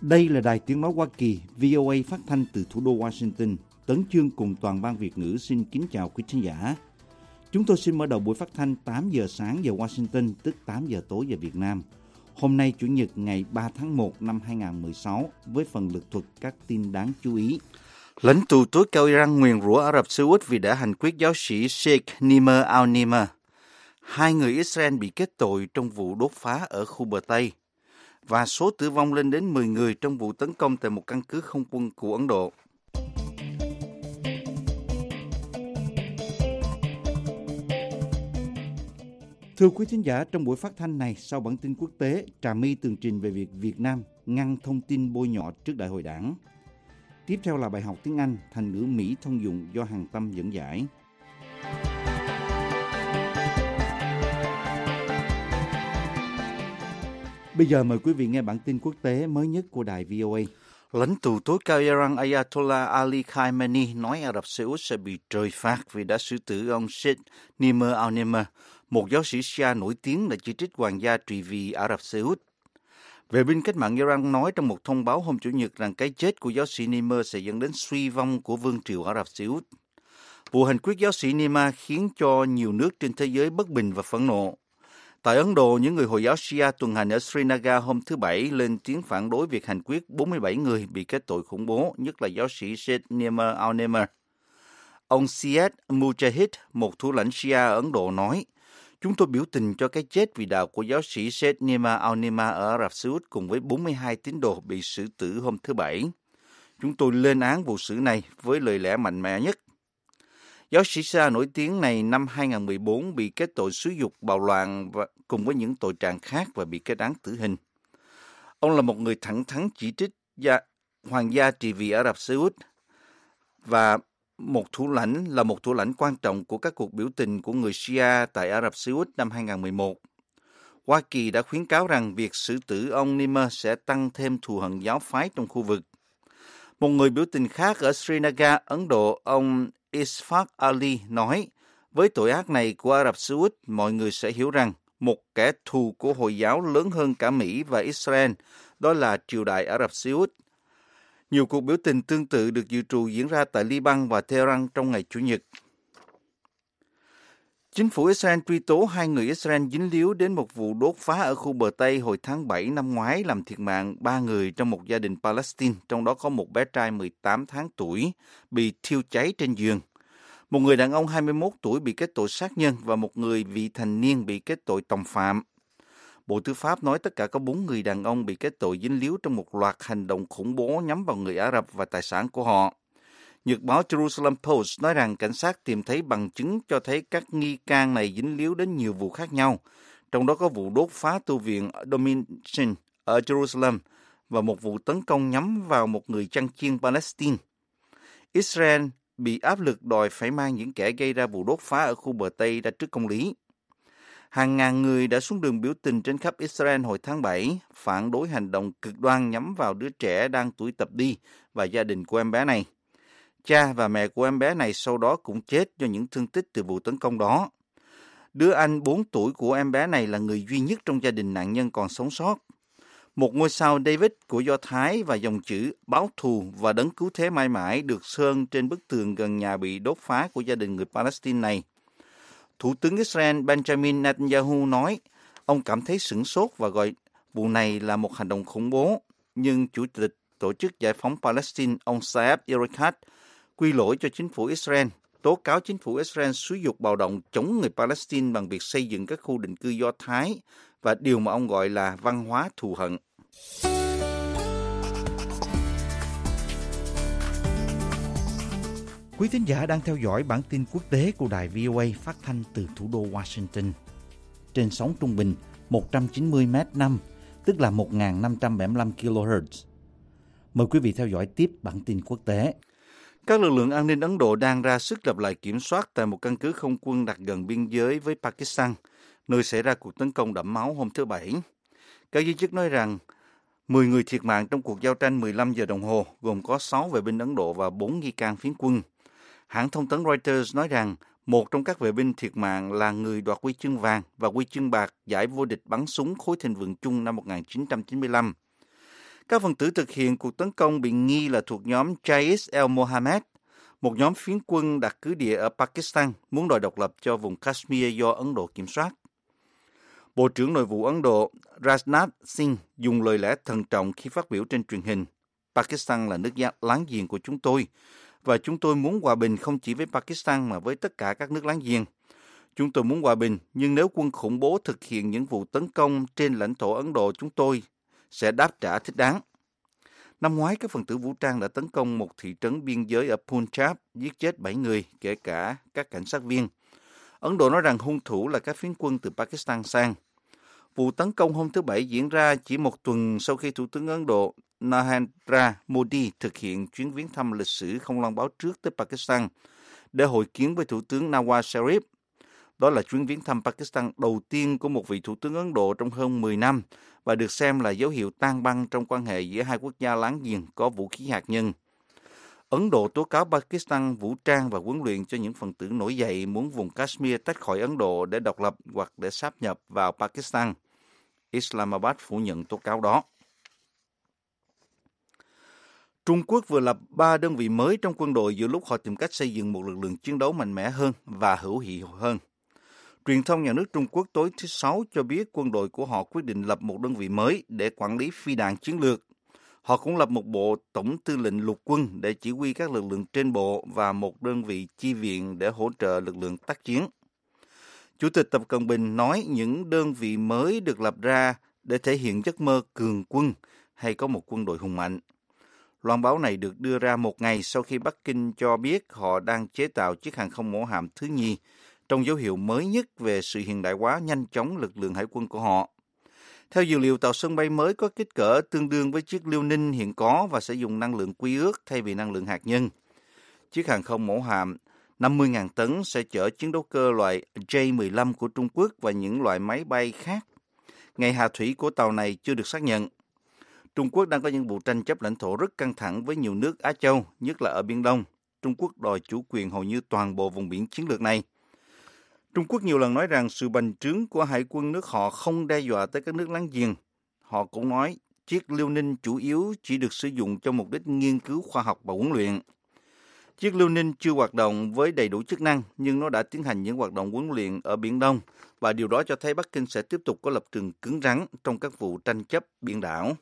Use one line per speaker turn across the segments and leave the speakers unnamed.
Đây là Đài Tiếng Nói Hoa Kỳ, VOA phát thanh từ thủ đô Washington. Tấn Chương cùng toàn ban Việt ngữ xin kính chào quý khán giả. Chúng tôi xin mở đầu buổi phát thanh 8 giờ sáng giờ Washington, tức 8 giờ tối giờ Việt Nam. Hôm nay Chủ nhật ngày 3 tháng 1 năm 2016 với phần lược thuật các tin đáng chú ý.
Lãnh tụ tối cao Iran nguyền rủa Ả Rập Xê Út vì đã hành quyết giáo sĩ Sheikh Nimr al-Nimr. 2 người Israel bị kết tội trong vụ đốt phá ở khu bờ Tây. Và số tử vong lên đến 10 người trong vụ tấn công tại một căn cứ không quân của Ấn Độ.
Thưa quý thính giả, trong buổi phát thanh này, sau bản tin quốc tế, Trà My tường trình về việc Việt Nam ngăn thông tin bôi nhọ trước Đại hội Đảng. Tiếp theo là bài học tiếng Anh, thành ngữ Mỹ thông dụng do Hằng Tâm dẫn giải. Bây giờ mời quý vị nghe bản tin quốc tế mới nhất của đài VOA.
Lãnh tụ tối cao Iran Ayatollah Ali Khamenei nói Ả Rập Xê Út sẽ bị trời phạt vì đã xử tử ông Sheikh Nimr al-Nimr, một giáo sĩ Shia nổi tiếng đã chỉ trích hoàng gia trị vì Ả Rập Xê Út. Vệ binh cách mạng Iran nói trong một thông báo hôm Chủ nhật rằng cái chết của giáo sĩ Nimr sẽ dẫn đến suy vong của vương triều Ả Rập Xê Út. Vụ hành quyết giáo sĩ Nimr khiến cho nhiều nước trên thế giới bất bình và phẫn nộ. Tại Ấn Độ, những người Hồi giáo Shia tuần hành ở Srinagar hôm thứ Bảy lên tiếng phản đối việc hành quyết 47 người bị kết tội khủng bố, nhất là giáo sĩ Sheikh Nimr al-Nimr. Ông Syed Mujahid, một thủ lãnh Shia ở Ấn Độ nói, chúng tôi biểu tình cho cái chết vì đạo của giáo sĩ Sheikh Nimr al-Nimr ở Ả Rập Xê Út cùng với 42 tín đồ bị xử tử hôm thứ Bảy. Chúng tôi lên án vụ xử này với lời lẽ mạnh mẽ nhất. Giáo sĩ Shia nổi tiếng này năm 2014 bị kết tội xúi giục bạo loạn và cùng với những tội trạng khác và bị kết án tử hình. Ông là một người thẳng thắn chỉ trích hoàng gia trị vì Ả Rập Xê Út và một thủ lãnh quan trọng của các cuộc biểu tình của người Shia tại Ả Rập Xê Út năm 2011. Hoa Kỳ đã khuyến cáo rằng việc xử tử ông Nimr sẽ tăng thêm thù hận giáo phái trong khu vực. Một người biểu tình khác ở Srinagar, Ấn Độ, ông Ishfaq Ali nói, với tội ác này của Ả Rập Xê Út, mọi người sẽ hiểu rằng một kẻ thù của Hồi giáo lớn hơn cả Mỹ và Israel, đó là triều đại Ả Rập Xê Út. Nhiều cuộc biểu tình tương tự được dự trù diễn ra tại Liban và Tehran trong ngày Chủ nhật. Chính phủ Israel truy tố 2 người Israel dính líu đến một vụ đốt phá ở khu bờ Tây hồi tháng 7 năm ngoái làm thiệt mạng 3 người trong một gia đình Palestine, trong đó có một bé trai 18 tháng tuổi bị thiêu cháy trên giường. Một người đàn ông 21 tuổi bị kết tội sát nhân và một người vị thành niên bị kết tội tòng phạm. Bộ Tư pháp nói tất cả có 4 người đàn ông bị kết tội dính líu trong một loạt hành động khủng bố nhắm vào người Ả Rập và tài sản của họ. Nhật báo Jerusalem Post nói rằng cảnh sát tìm thấy bằng chứng cho thấy các nghi can này dính líu đến nhiều vụ khác nhau, trong đó có vụ đốt phá tu viện Dominican ở Jerusalem và một vụ tấn công nhắm vào một người chăn chiên Palestine. Israel bị áp lực đòi phải mang những kẻ gây ra vụ đốt phá ở khu bờ Tây ra trước công lý. Hàng ngàn người đã xuống đường biểu tình trên khắp Israel hồi tháng 7, phản đối hành động cực đoan nhắm vào đứa trẻ đang tuổi tập đi và gia đình của em bé này. Cha và mẹ của em bé này sau đó cũng chết do những thương tích từ vụ tấn công đó. Đứa anh 4 tuổi của em bé này là người duy nhất trong gia đình nạn nhân còn sống sót. Một ngôi sao David của Do Thái và dòng chữ báo thù và đấng cứu thế mãi mãi được sơn trên bức tường gần nhà bị đốt phá của gia đình người Palestine này. Thủ tướng Israel Benjamin Netanyahu nói ông cảm thấy sửng sốt và gọi vụ này là một hành động khủng bố, nhưng Chủ tịch Tổ chức Giải phóng Palestine ông Saeb Erekat quy lỗi cho chính phủ Israel, tố cáo chính phủ Israel xúi giục bạo động chống người Palestine bằng việc xây dựng các khu định cư Do Thái và điều mà ông gọi là văn hóa thù hận.
Quý thính giả đang theo dõi bản tin quốc tế của đài VOA phát thanh từ thủ đô Washington. Trên sóng trung bình 190 m/năm, tức là 1.575 kHz. Mời quý vị theo dõi tiếp bản tin quốc tế.
Các lực lượng an ninh Ấn Độ đang ra sức lập lại kiểm soát tại một căn cứ không quân đặt gần biên giới với Pakistan, nơi xảy ra cuộc tấn công đẫm máu hôm thứ Bảy. Các giới chức nói rằng 10 người thiệt mạng trong cuộc giao tranh 15 giờ đồng hồ, gồm có 6 vệ binh Ấn Độ và 4 nghi can phiến quân. Hãng thông tấn Reuters nói rằng một trong các vệ binh thiệt mạng là người đoạt huy chương vàng và huy chương bạc giải vô địch bắn súng khối thịnh vượng chung năm 1995. Các phần tử thực hiện cuộc tấn công bị nghi là thuộc nhóm Jaish-e-Mohammed, một nhóm phiến quân đặt cứ địa ở Pakistan muốn đòi độc lập cho vùng Kashmir do Ấn Độ kiểm soát. Bộ trưởng Nội vụ Ấn Độ Rajnath Singh dùng lời lẽ thận trọng khi phát biểu trên truyền hình. Pakistan là nước láng giềng của chúng tôi, và chúng tôi muốn hòa bình không chỉ với Pakistan mà với tất cả các nước láng giềng. Chúng tôi muốn hòa bình, nhưng nếu quân khủng bố thực hiện những vụ tấn công trên lãnh thổ Ấn Độ, chúng tôi sẽ đáp trả thích đáng. Năm ngoái, các phần tử vũ trang đã tấn công một thị trấn biên giới ở Punjab, giết chết 7 người, kể cả các cảnh sát viên. Ấn Độ nói rằng hung thủ là các phiến quân từ Pakistan sang. Vụ tấn công hôm thứ Bảy diễn ra chỉ một tuần sau khi Thủ tướng Ấn Độ Narendra Modi thực hiện chuyến viếng thăm lịch sử không loan báo trước tới Pakistan để hội kiến với Thủ tướng Nawaz Sharif. Đó là chuyến viếng thăm Pakistan đầu tiên của một vị Thủ tướng Ấn Độ trong hơn 10 năm và được xem là dấu hiệu tan băng trong quan hệ giữa hai quốc gia láng giềng có vũ khí hạt nhân. Ấn Độ tố cáo Pakistan vũ trang và huấn luyện cho những phần tử nổi dậy muốn vùng Kashmir tách khỏi Ấn Độ để độc lập hoặc để sáp nhập vào Pakistan. Islamabad phủ nhận tố cáo đó. Trung Quốc vừa lập 3 đơn vị mới trong quân đội giữa lúc họ tìm cách xây dựng một lực lượng chiến đấu mạnh mẽ hơn và hữu hiệu hơn. Truyền thông nhà nước Trung Quốc tối thứ Sáu cho biết quân đội của họ quyết định lập một đơn vị mới để quản lý phi đạn chiến lược. Họ cũng lập một bộ tổng tư lệnh lục quân để chỉ huy các lực lượng trên bộ và một đơn vị chi viện để hỗ trợ lực lượng tác chiến. Chủ tịch Tập Cận Bình nói những đơn vị mới được lập ra để thể hiện giấc mơ cường quân hay có một quân đội hùng mạnh. Loan báo này được đưa ra một ngày sau khi Bắc Kinh cho biết họ đang chế tạo chiếc hàng không mẫu hạm thứ nhì, trong dấu hiệu mới nhất về sự hiện đại hóa nhanh chóng lực lượng hải quân của họ. Theo dữ liệu, tàu sân bay mới có kích cỡ tương đương với chiếc Liêu Ninh hiện có và sẽ dùng năng lượng quy ước thay vì năng lượng hạt nhân. Chiếc hàng không mẫu hạm 50.000 tấn sẽ chở chiến đấu cơ loại J-15 của Trung Quốc và những loại máy bay khác. Ngày hạ thủy của tàu này chưa được xác nhận. Trung Quốc đang có những vụ tranh chấp lãnh thổ rất căng thẳng với nhiều nước Á Châu, nhất là ở Biển Đông. Trung Quốc đòi chủ quyền hầu như toàn bộ vùng biển chiến lược này. Trung Quốc nhiều lần nói rằng sự bành trướng của hải quân nước họ không đe dọa tới các nước láng giềng. Họ cũng nói chiếc Liêu Ninh chủ yếu chỉ được sử dụng cho mục đích nghiên cứu khoa học và huấn luyện. Chiếc Liêu Ninh chưa hoạt động với đầy đủ chức năng, nhưng nó đã tiến hành những hoạt động huấn luyện ở Biển Đông, và điều đó cho thấy Bắc Kinh sẽ tiếp tục có lập trường cứng rắn trong các vụ tranh chấp biển đảo.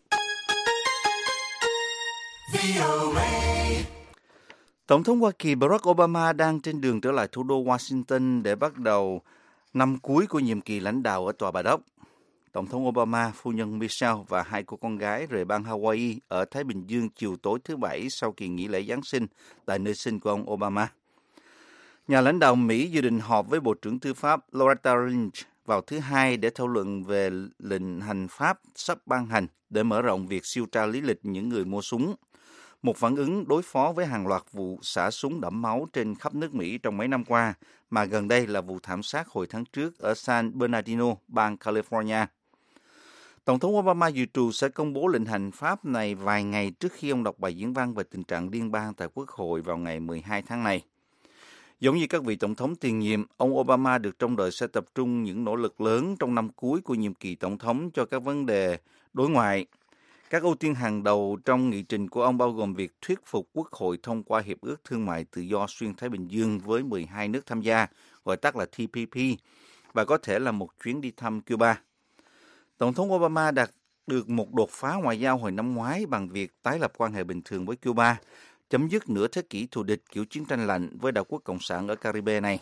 Tổng thống Hoa Kỳ Barack Obama đang trên đường trở lại thủ đô Washington để bắt đầu năm cuối của nhiệm kỳ lãnh đạo ở Tòa Bạch Ốc. Tổng thống Obama, phu nhân Michelle và hai cô con gái rời bang Hawaii ở Thái Bình Dương chiều tối thứ Bảy sau kỳ nghỉ lễ Giáng sinh tại nơi sinh của ông Obama. Nhà lãnh đạo Mỹ dự định họp với Bộ trưởng Tư pháp Loretta Lynch vào thứ Hai để thảo luận về lệnh hành pháp sắp ban hành để mở rộng việc siêu tra lý lịch những người mua súng. Một phản ứng đối phó với hàng loạt vụ xả súng đẫm máu trên khắp nước Mỹ trong mấy năm qua, mà gần đây là vụ thảm sát hồi tháng trước ở San Bernardino, bang California. Tổng thống Obama dự trù sẽ công bố lệnh hành pháp này vài ngày trước khi ông đọc bài diễn văn về tình trạng liên bang tại Quốc hội vào ngày 12 tháng này. Giống như các vị tổng thống tiền nhiệm, ông Obama được trông đợi sẽ tập trung những nỗ lực lớn trong năm cuối của nhiệm kỳ tổng thống cho các vấn đề đối ngoại. Các ưu tiên hàng đầu trong nghị trình của ông bao gồm việc thuyết phục Quốc hội thông qua Hiệp ước Thương mại Tự do Xuyên Thái Bình Dương với 12 nước tham gia, gọi tắt là TPP, và có thể là một chuyến đi thăm Cuba. Tổng thống Obama đạt được một đột phá ngoại giao hồi năm ngoái bằng việc tái lập quan hệ bình thường với Cuba, chấm dứt nửa thế kỷ thù địch kiểu chiến tranh lạnh với đảo quốc Cộng sản ở Caribe này.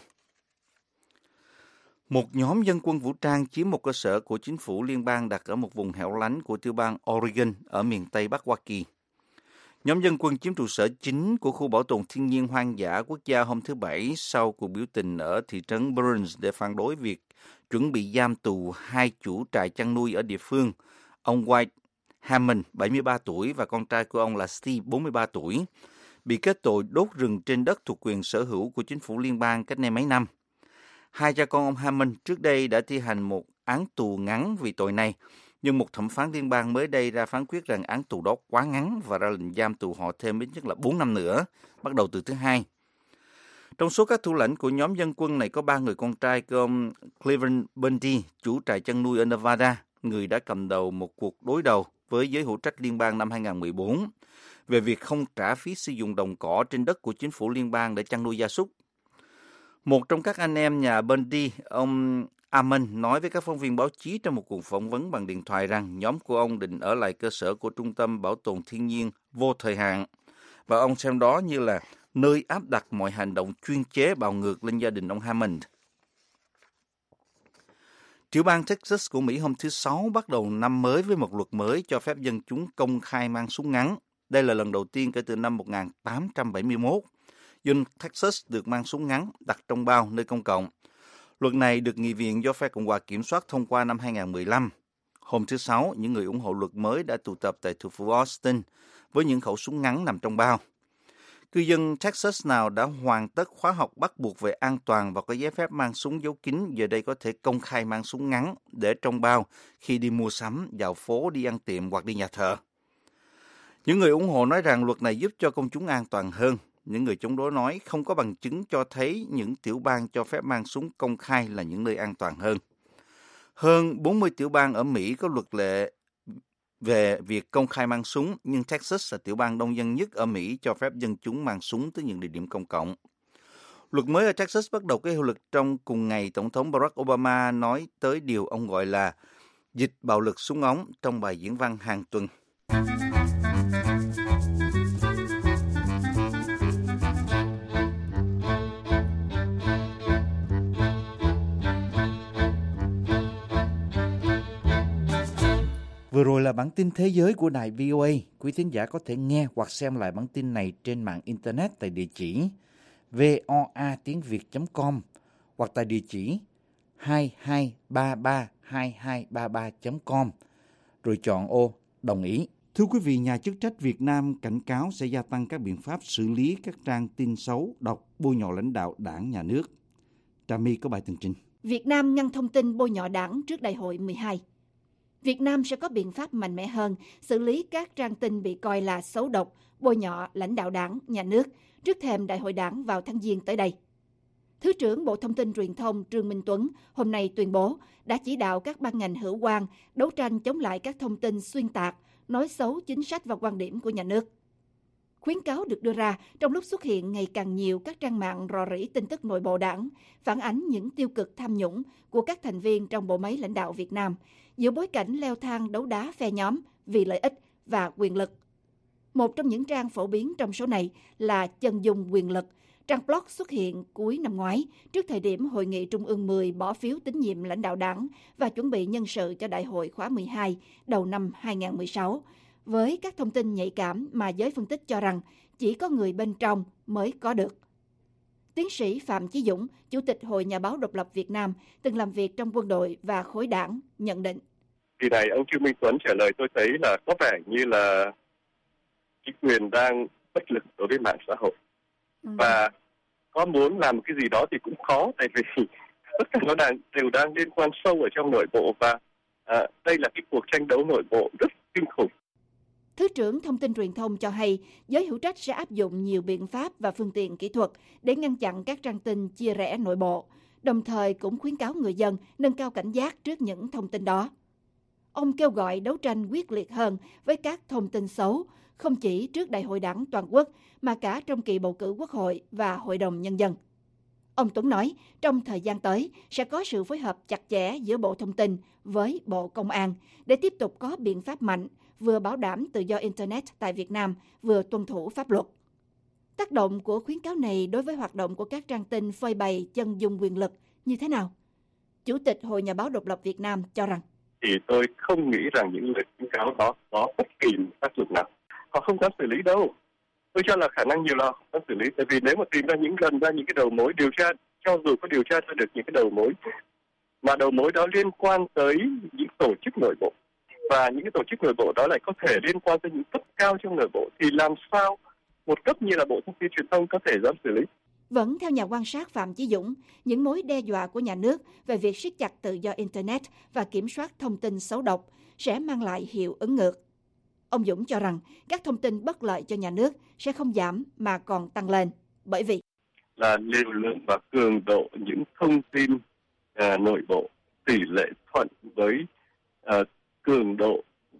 Một nhóm dân quân vũ trang chiếm một cơ sở của chính phủ liên bang đặt ở một vùng hẻo lánh của tiểu bang Oregon ở miền Tây Bắc Hoa Kỳ. Nhóm dân quân chiếm trụ sở chính của khu bảo tồn thiên nhiên hoang dã quốc gia hôm thứ Bảy sau cuộc biểu tình ở thị trấn Burns để phản đối việc chuẩn bị giam tù hai chủ trại chăn nuôi ở địa phương, ông White Hammond, 73 tuổi, và con trai của ông là Steve, 43 tuổi, bị kết tội đốt rừng trên đất thuộc quyền sở hữu của chính phủ liên bang cách đây mấy năm. Hai cha con ông Hammond trước đây đã thi hành một án tù ngắn vì tội này, nhưng một thẩm phán liên bang mới đây ra phán quyết rằng án tù đó quá ngắn và ra lệnh giam tù họ thêm ít nhất là 4 năm nữa, bắt đầu từ thứ Hai. Trong số các thủ lãnh của nhóm dân quân này có 3 người con trai của ông Cleveland Bundy, chủ trại chăn nuôi ở Nevada, người đã cầm đầu một cuộc đối đầu với giới hữu trách liên bang năm 2014 về việc không trả phí sử dụng đồng cỏ trên đất của chính phủ liên bang để chăn nuôi gia súc. Một trong các anh em nhà Bundy, ông Amen, nói với các phóng viên báo chí trong một cuộc phỏng vấn bằng điện thoại rằng nhóm của ông định ở lại cơ sở của Trung tâm Bảo tồn Thiên nhiên vô thời hạn, và ông xem đó như là nơi áp đặt mọi hành động chuyên chế bạo ngược lên gia đình ông Hammond. Tiểu bang Texas của Mỹ hôm thứ Sáu bắt đầu năm mới với một luật mới cho phép dân chúng công khai mang súng ngắn. Đây là lần đầu tiên kể từ năm 1871, dân Texas được mang súng ngắn đặt trong bao nơi công cộng. Luật này được Nghị viện do phe Cộng hòa kiểm soát thông qua năm 2015. Hôm thứ Sáu, những người ủng hộ luật mới đã tụ tập tại thủ phủ Austin với những khẩu súng ngắn nằm trong bao. Cư dân Texas nào đã hoàn tất khóa học bắt buộc về an toàn và có giấy phép mang súng giấu kín giờ đây có thể công khai mang súng ngắn để trong bao khi đi mua sắm, dạo phố, đi ăn tiệm hoặc đi nhà thờ. Những người ủng hộ nói rằng luật này giúp cho công chúng an toàn hơn. Những người chống đối nói không có bằng chứng cho thấy những tiểu bang cho phép mang súng công khai là những nơi an toàn hơn. Hơn 40 tiểu bang ở Mỹ có luật lệ về việc công khai mang súng, nhưng Texas là tiểu bang đông dân nhất ở Mỹ cho phép dân chúng mang súng tới những địa điểm công cộng. Luật mới ở Texas bắt đầu có hiệu lực trong cùng ngày Tổng thống Barack Obama nói tới điều ông gọi là dịch bạo lực súng ống trong bài diễn văn hàng tuần.
Vừa rồi là bản tin thế giới của đài VOA. Quý thính giả có thể nghe hoặc xem lại bản tin này trên mạng Internet tại địa chỉ voatiengviet.com hoặc tại địa chỉ 22332233.com rồi chọn ô đồng ý. Thưa quý vị, nhà chức trách Việt Nam cảnh cáo sẽ gia tăng các biện pháp xử lý các trang tin xấu, độc, bôi nhọ lãnh đạo Đảng, Nhà nước. Trà My có bài tường trình.
Việt Nam ngăn thông tin bôi nhọ Đảng trước Đại hội 12. Việt Nam sẽ có biện pháp mạnh mẽ hơn xử lý các trang tin bị coi là xấu độc, bôi nhọ lãnh đạo Đảng, Nhà nước trước thềm Đại hội Đảng vào tháng Giêng tới đây. Thứ trưởng Bộ Thông tin Truyền thông Trương Minh Tuấn hôm nay tuyên bố đã chỉ đạo các ban ngành hữu quan đấu tranh chống lại các thông tin xuyên tạc, nói xấu chính sách và quan điểm của nhà nước. Khuyến cáo được đưa ra trong lúc xuất hiện ngày càng nhiều các trang mạng rò rỉ tin tức nội bộ Đảng, phản ánh những tiêu cực tham nhũng của các thành viên trong bộ máy lãnh đạo Việt Nam, giữa bối cảnh leo thang đấu đá phe nhóm vì lợi ích và quyền lực. Một trong những trang phổ biến trong số này là Chân dung quyền lực, trang blog xuất hiện cuối năm ngoái trước thời điểm Hội nghị Trung ương 10 bỏ phiếu tín nhiệm lãnh đạo Đảng và chuẩn bị nhân sự cho Đại hội khóa 12 đầu năm 2016, với các thông tin nhạy cảm mà giới phân tích cho rằng chỉ có người bên trong mới có được. Tiến sĩ Phạm Chí Dũng, Chủ tịch Hội Nhà báo Độc lập Việt Nam, từng làm việc trong quân đội và khối Đảng, nhận định.
Kỳ này ông Trương Minh Tuấn trả lời tôi thấy là có vẻ như là chính quyền đang bất lực đối với mạng xã hội. Và có muốn làm cái gì đó thì cũng khó, tại vì tất cả nó đều đang liên quan sâu ở trong nội bộ, và đây là cái cuộc tranh đấu nội bộ rất kinh khủng.
Thứ trưởng Thông tin Truyền thông cho hay giới hữu trách sẽ áp dụng nhiều biện pháp và phương tiện kỹ thuật để ngăn chặn các trang tin chia rẽ nội bộ, đồng thời cũng khuyến cáo người dân nâng cao cảnh giác trước những thông tin đó. Ông kêu gọi đấu tranh quyết liệt hơn với các thông tin xấu, không chỉ trước Đại hội Đảng toàn quốc mà cả trong kỳ bầu cử Quốc hội và Hội đồng Nhân dân. Ông Tuấn nói trong thời gian tới sẽ có sự phối hợp chặt chẽ giữa Bộ Thông tin với Bộ Công an để tiếp tục có biện pháp mạnh, vừa bảo đảm tự do Internet tại Việt Nam, vừa tuân thủ pháp luật. Tác động của khuyến cáo này đối với hoạt động của các trang tin phơi bày chân dung quyền lực như thế nào? Chủ tịch Hội Nhà báo Độc lập Việt Nam cho rằng
thì tôi không nghĩ rằng những lời khuyến cáo đó có bất kỳ tác dụng nào. Họ không dám xử lý đâu. Tôi cho là khả năng nhiều là họ không xử lý, tại vì nếu mà tìm ra những cái đầu mối điều tra, cho dù có điều tra ra được những cái đầu mối, mà đầu mối đó liên quan tới những tổ chức nội bộ, và những cái tổ chức nội bộ đó lại có thể liên quan tới những cấp cao trong nội bộ, thì làm sao một cấp như là Bộ Thông tin Truyền thông có thể dám xử lý?
Vẫn theo nhà quan sát Phạm Chí Dũng, những mối đe dọa của nhà nước về việc siết chặt tự do Internet và kiểm soát thông tin xấu độc sẽ mang lại hiệu ứng ngược. Ông Dũng cho rằng các thông tin bất lợi cho nhà nước sẽ không giảm mà còn tăng lên, bởi vì
là liều lượng và cường độ những thông tin nội bộ tỷ lệ thuận với cường độ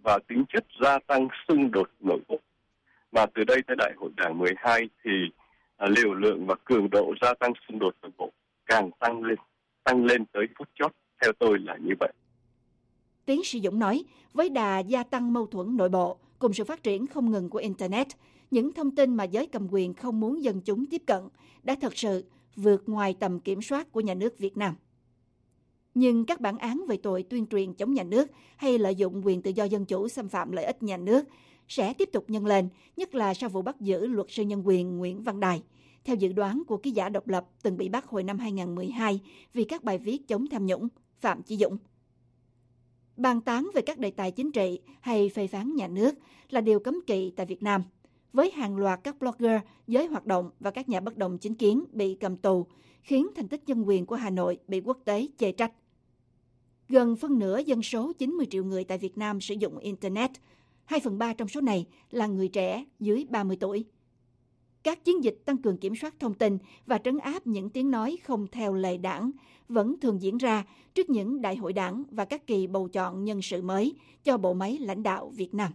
và tính chất gia tăng xung đột nội bộ. Mà từ đây tới Đại hội Đảng 12 thì liều lượng và cường độ gia tăng xung đột nội bộ càng tăng lên tới phút chót, theo tôi là như vậy.
Tiến sĩ Dũng nói, với đà gia tăng mâu thuẫn nội bộ cùng sự phát triển không ngừng của Internet, những thông tin mà giới cầm quyền không muốn dân chúng tiếp cận đã thật sự vượt ngoài tầm kiểm soát của nhà nước Việt Nam. Nhưng các bản án về tội tuyên truyền chống nhà nước hay lợi dụng quyền tự do dân chủ xâm phạm lợi ích nhà nước sẽ tiếp tục nhân lên, nhất là sau vụ bắt giữ luật sư nhân quyền Nguyễn Văn Đài, theo dự đoán của ký giả độc lập từng bị bắt hồi năm 2012 vì các bài viết chống tham nhũng, Phạm Chí Dũng. Bàn tán về các đề tài chính trị hay phê phán nhà nước là điều cấm kỵ tại Việt Nam, với hàng loạt các blogger, giới hoạt động và các nhà bất đồng chính kiến bị cầm tù, khiến thành tích nhân quyền của Hà Nội bị quốc tế chê trách. Gần phân nửa dân số 90 triệu người tại Việt Nam sử dụng Internet, 2/3 trong số này là người trẻ dưới 30 tuổi. Các chiến dịch tăng cường kiểm soát thông tin và trấn áp những tiếng nói không theo lề đảng vẫn thường diễn ra trước những đại hội đảng và các kỳ bầu chọn nhân sự mới cho bộ máy lãnh đạo Việt Nam.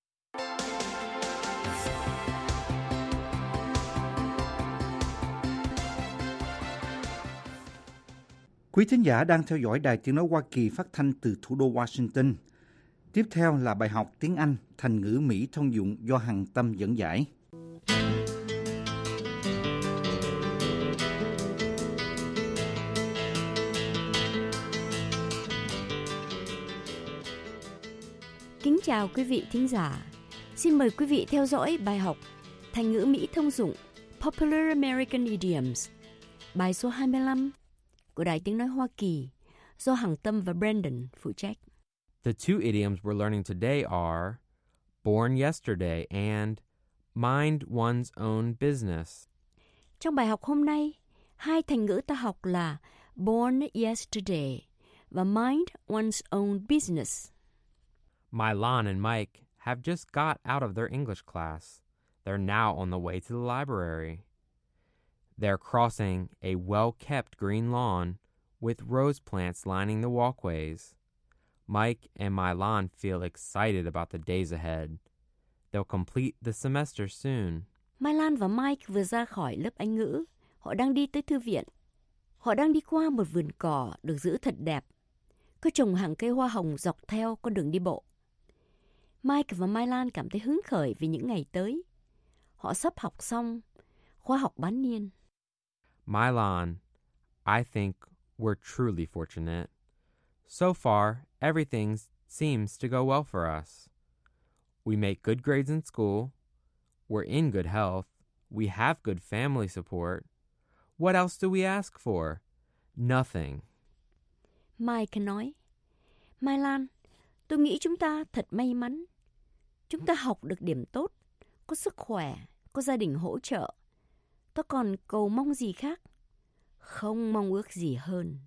Quý thính giả đang theo dõi Đài Tiếng nói Hoa Kỳ phát thanh từ thủ đô Washington. Tiếp theo là bài học tiếng Anh, thành ngữ Mỹ thông dụng do Hằng Tâm dẫn giải.
Kính chào quý vị thính giả. Xin mời quý vị theo dõi bài học thành ngữ Mỹ thông dụng Popular American Idioms, bài số 25 của Đài Tiếng nói Hoa Kỳ do Hằng Tâm và Brandon phụ trách.
The two idioms we're learning today are born yesterday and mind one's own business.
Trong bài học hôm nay, hai thành ngữ ta học là born yesterday và mind one's own business.
Mylan and Mike have just got out of their English class. They're now on the way to the library. They're crossing a well-kept green lawn with rose plants lining the walkways. Mike and Mylan feel excited about the days ahead. They'll complete the semester soon.
Mylan và Mike vừa ra khỏi lớp Anh ngữ. Họ đang đi tới thư viện. Họ đang đi qua một vườn cỏ được giữ thật đẹp. Có trồng hàng cây hoa hồng dọc theo con đường đi bộ. Mike và Mylan cảm thấy hứng khởi vì những ngày tới. Họ sắp học xong khóa học bán niên.
Mylan, I think we're truly fortunate. So far, everything seems to go well for us. We make good grades in school. We're in good health. We have good family support. What else do we ask for? Nothing.
Mike nói, Mylan, tôi nghĩ chúng ta thật may mắn. Chúng ta học được điểm tốt, có sức khỏe, có gia đình hỗ trợ. Tôi còn cầu mong gì khác? Không mong ước gì hơn.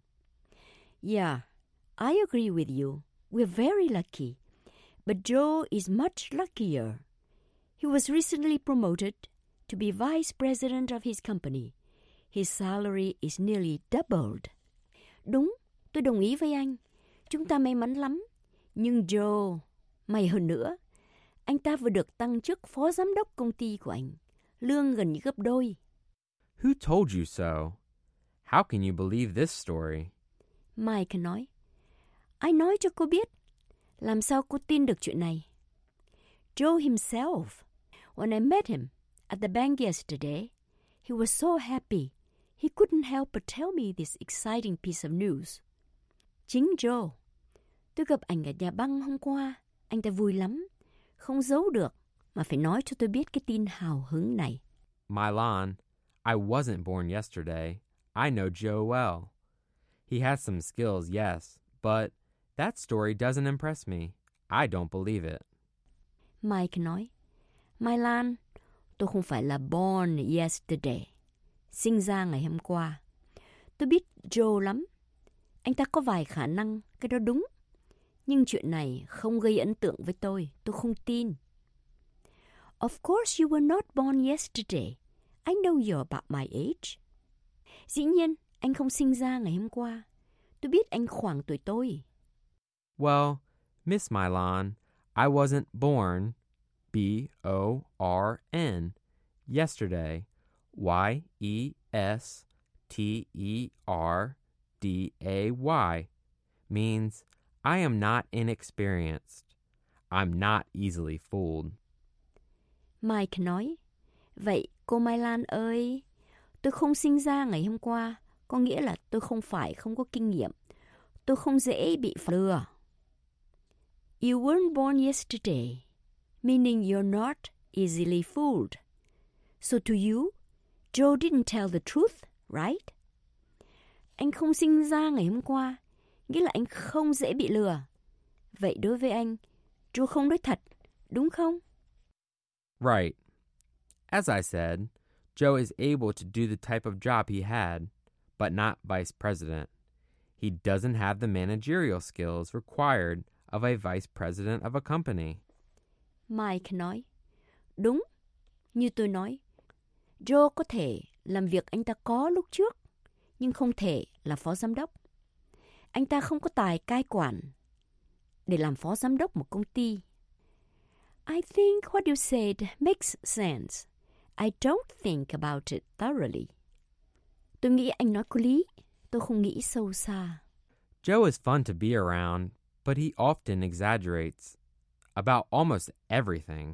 Yeah, I agree with you. We're very lucky. But Joe is much luckier. He was recently promoted to be vice president of his company. His salary is nearly doubled. Đúng, tôi đồng ý với anh. Chúng ta may mắn lắm. Nhưng Joe, may hơn nữa. Anh ta vừa được tăng chức phó giám đốc công ty của anh. Lương gần như gấp đôi.
Who told you so? How can you believe this story?
Mike nói. Ai nói cho cô biết? Làm sao cô tin được chuyện này? Joe himself. When I met him at the bank yesterday, he was so happy. He couldn't help but tell me this exciting piece of news. Chính Joe. Tôi gặp anh ở nhà băng hôm qua. Anh ta vui lắm. Không giấu được mà phải nói cho tôi biết cái tin hào hứng này.
Mylan, I wasn't born yesterday. I know Joe well. He has some skills, yes, but that story doesn't impress me. I don't believe it.
Mike nói, Mylan, tôi không phải là born yesterday, sinh ra ngày hôm qua. Tôi biết Joe lắm. Anh ta có vài khả năng, cái đó đúng. Nhưng chuyện này không gây ấn tượng với tôi không tin. Of course you were not born yesterday. I know you're about my age. Dĩ nhiên, anh không sinh ra ngày hôm qua. Tôi biết anh khoảng tuổi tôi.
Well, Miss Mylan, I wasn't born, B-O-R-N, yesterday, Y-E-S-T-E-R-D-A-Y, means I am not inexperienced. I'm not easily fooled.
Mike nói, vậy cô Mai Lan ơi, tôi không sinh ra ngày hôm qua, có nghĩa là tôi không phải không có kinh nghiệm. Tôi không dễ bị lừa. You weren't born yesterday, meaning you're not easily fooled. So to you, Joe didn't tell the truth, right? Anh không sinh ra ngày hôm qua, nghĩa là anh không dễ bị lừa. Vậy đối với anh, Joe không nói thật, đúng không?
Right. As I said, Joe is able to do the type of job he had, but not vice president. He doesn't have the managerial skills required of a vice president of a company.
Mike nói, đúng, như tôi nói, Joe có thể làm việc anh ta có lúc trước, nhưng không thể là phó giám đốc. Anh ta không có tài cai quản để làm phó giám đốc một công ty. I think what you said makes sense. I don't think about it thoroughly. Tôi nghĩ anh nói có lý. Tôi không nghĩ sâu xa.
Joe is fun to be around, but he often exaggerates about almost everything.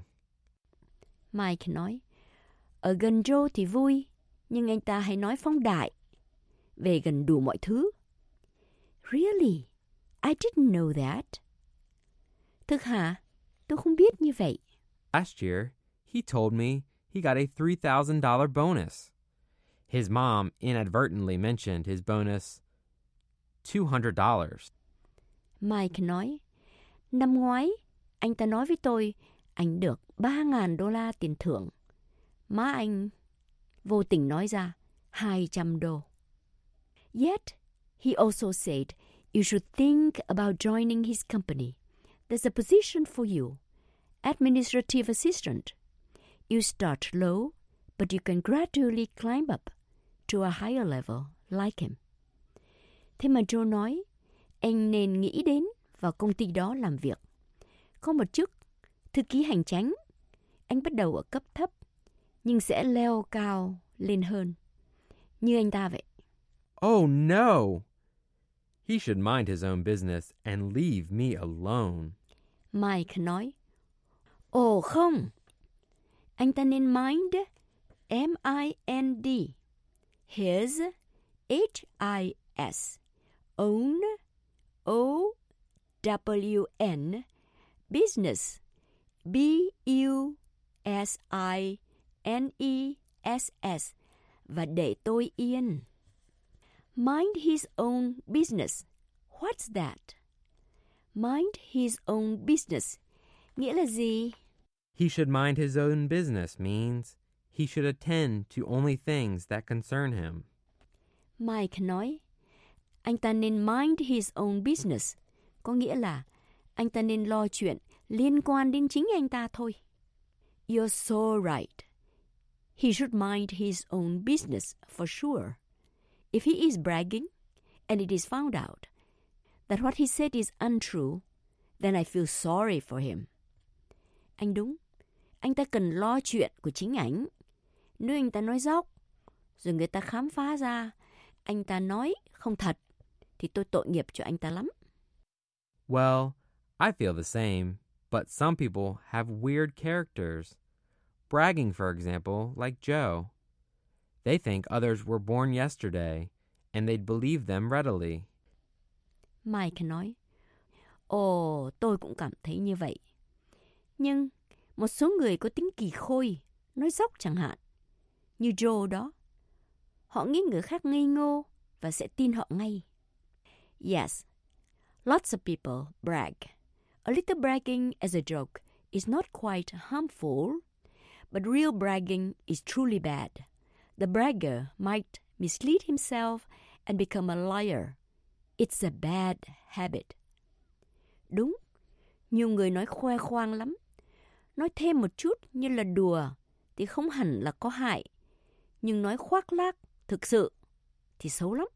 Mike nói, ở gần Joe thì vui, nhưng anh ta hay nói phóng đại về gần đủ mọi thứ. Really? I didn't know that. Thực hả? Tôi không biết như vậy.
Last year, he told me he got a $3,000 bonus. His mom inadvertently mentioned his bonus $200.
Mike nói, năm ngoái, anh ta nói với tôi anh được $3,000 tiền thưởng. Má anh vô tình nói ra $200. Yet, he also said you should think about joining his company. There's a position for you, administrative assistant. You start low, but you can gradually climb up to a higher level like him. Thế mà Joe nói, anh nên nghĩ đến vào công ty đó làm việc. Có một chức thư ký hành chánh. Anh bắt đầu ở cấp thấp, nhưng sẽ leo cao lên hơn. Như anh ta vậy.
Oh no! He should mind his own business and leave me alone.
Mike nói, ồ không, anh ta nên mind, M-I-N-D, his, H-I-S, own, O-W-N, business, B-U-S-I-N-E-S-S, và để tôi yên. Mind his own business. What's that? Mind his own business. Nghĩa là gì?
He should mind his own business means he should attend to only things that concern him.
Mike nói, anh ta nên mind his own business, có nghĩa là anh ta nên lo chuyện liên quan đến chính anh ta thôi. You're so right. He should mind his own business for sure. If he is bragging, and it is found out that what he said is untrue, then I feel sorry for him. Anh đúng. Anh ta cần lo chuyện của chính ảnh. Nếu anh ta nói dóc, rồi người ta khám phá ra anh ta nói không thật, thì tôi tội nghiệp cho anh ta lắm.
Well, I feel the same, but some people have weird characters. Bragging, for example, like Joe. They think others were born yesterday, and they'd believe them readily.
Mike nói, ồ, tôi cũng cảm thấy như vậy. Nhưng một số người có tính kỳ khôi, nói dóc chẳng hạn, như Joe đó, họ nghĩ người khác ngây ngô và sẽ tin họ ngay. Yes, lots of people brag. A little bragging as a joke is not quite harmful, but real bragging is truly bad. The bragger might mislead himself and become a liar. It's a bad habit. Đúng, nhiều người nói khoe khoang lắm. Nói thêm một chút như là đùa thì không hẳn là có hại. Nhưng nói khoác lác thực sự thì xấu lắm.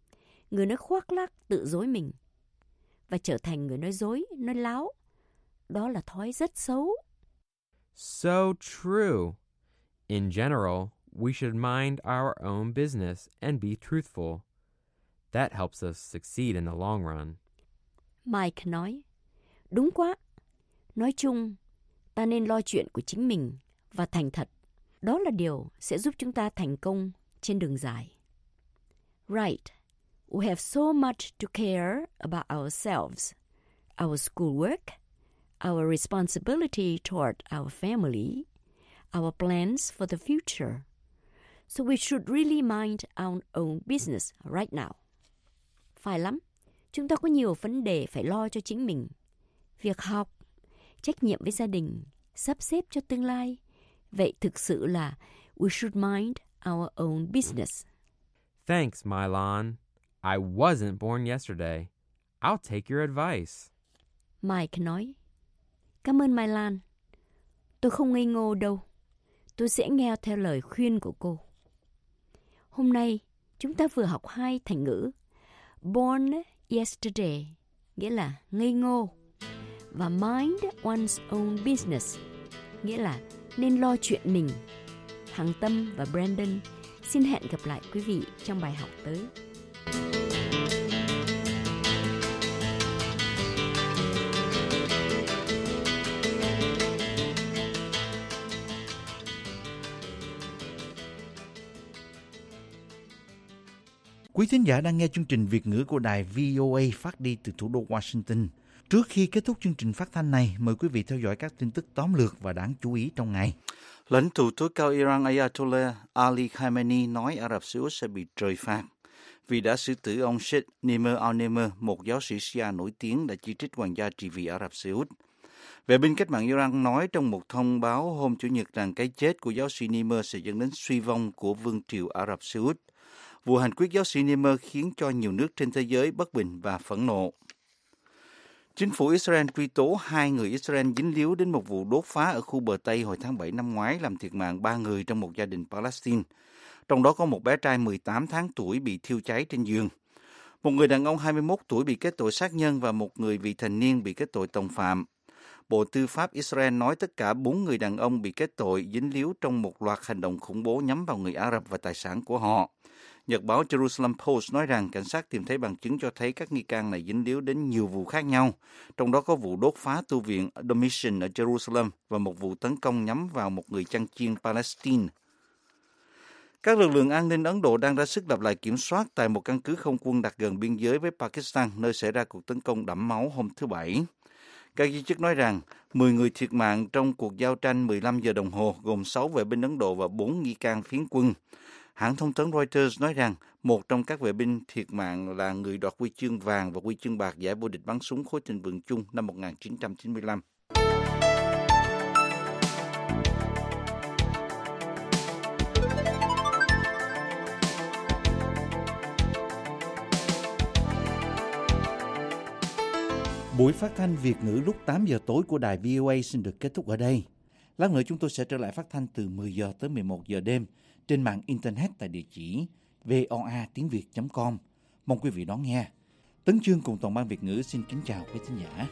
Người nói khoác lác tự dối mình và trở thành người nói dối, nói láo. đó là thói rất xấu.
So true. In general, we should mind our own business and be truthful. That helps us succeed in the long run.
Mike nói, đúng quá. Nói chung, ta nên lo chuyện của chính mình và thành thật. Đó là điều sẽ giúp chúng ta thành công trên đường dài. Right. We have so much to care about ourselves, our schoolwork, our responsibility toward our family, our plans for the future. So we should really mind our own business right now. Phải lắm. Chúng ta có nhiều vấn đề phải lo cho chính mình. Việc học, trách nhiệm với gia đình, sắp xếp cho tương lai. Vậy thực sự là we should mind our own business.
Thanks, Milan. I wasn't born yesterday. I'll take your advice.
Mike nói, cảm ơn Mai Lan. Tôi không ngây ngô đâu. Tôi sẽ nghe theo lời khuyên của cô. Hôm nay, chúng ta vừa học 2 thành ngữ. Born yesterday, nghĩa là ngây ngô. Và mind one's own business, nghĩa là nên lo chuyện mình. Hằng Tâm và Brandon xin hẹn gặp lại quý vị trong bài học tới.
Quý thính giả đang nghe chương trình Việt ngữ của đài VOA phát đi từ thủ đô Washington. Trước khi kết thúc chương trình phát thanh này, mời quý vị theo dõi các tin tức tóm lược và đáng chú ý trong ngày.
Lãnh tụ tối cao Iran Ayatollah Ali Khamenei nói Ả Rập Xê Út sẽ bị trời phạt vì đã xử tử ông Sheikh Nimr al-Nimr, một giáo sĩ Shia nổi tiếng đã chỉ trích hoàng gia trị vì Ả Rập Xê Út. Vệ binh cách mạng Iran nói trong một thông báo hôm Chủ nhật rằng cái chết của giáo sĩ Nimr sẽ dẫn đến suy vong của vương triều Ả Rập Xê Út. Vụ hành quyết giáo sĩ Nimr khiến cho nhiều nước trên thế giới bất bình và phẫn nộ. Chính phủ Israel truy tố 2 người Israel dính líu đến một vụ đốt phá ở khu bờ Tây hồi tháng 7 năm ngoái làm thiệt mạng 3 người trong một gia đình Palestine. Trong đó có một bé trai 18 tháng tuổi bị thiêu cháy trên giường. Một người đàn ông 21 tuổi bị kết tội sát nhân và một người vị thành niên bị kết tội tòng phạm. Bộ Tư pháp Israel nói tất cả 4 người đàn ông bị kết tội dính líu trong một loạt hành động khủng bố nhắm vào người Ả Rập và tài sản của họ. Nhật báo Jerusalem Post nói rằng cảnh sát tìm thấy bằng chứng cho thấy các nghi can này dính líu đến nhiều vụ khác nhau, trong đó có vụ đốt phá tu viện Domitian ở Jerusalem và một vụ tấn công nhắm vào một người chăn chiên Palestine. Các lực lượng an ninh Ấn Độ đang ra sức lập lại kiểm soát tại một căn cứ không quân đặt gần biên giới với Pakistan, nơi xảy ra cuộc tấn công đẫm máu hôm thứ Bảy. Các giới chức nói rằng 10 người thiệt mạng trong cuộc giao tranh 15 giờ đồng hồ, gồm 6 vệ binh Ấn Độ và 4 nghi can phiến quân. Hãng thông tấn Reuters nói rằng một trong các vệ binh thiệt mạng là người đoạt huy chương vàng và huy chương bạc giải vô địch bắn súng khối thịnh vượng chung năm 1995.
Buổi phát thanh Việt ngữ lúc 8 giờ tối của đài VOA xin được kết thúc ở đây. Lát nữa chúng tôi sẽ trở lại phát thanh từ 10 giờ tới 11 giờ đêm trên mạng Internet tại địa chỉ voatiengviet.com. Mong quý vị đón nghe. Tấn Chương cùng toàn ban Việt ngữ xin kính chào quý thính giả.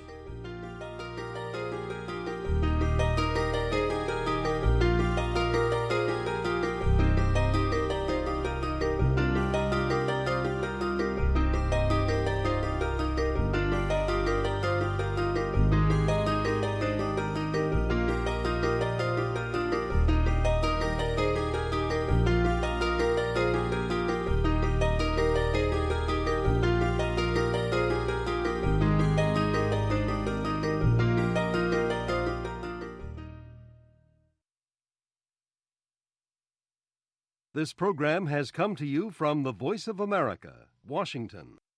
This program has come to you from the Voice of America, Washington.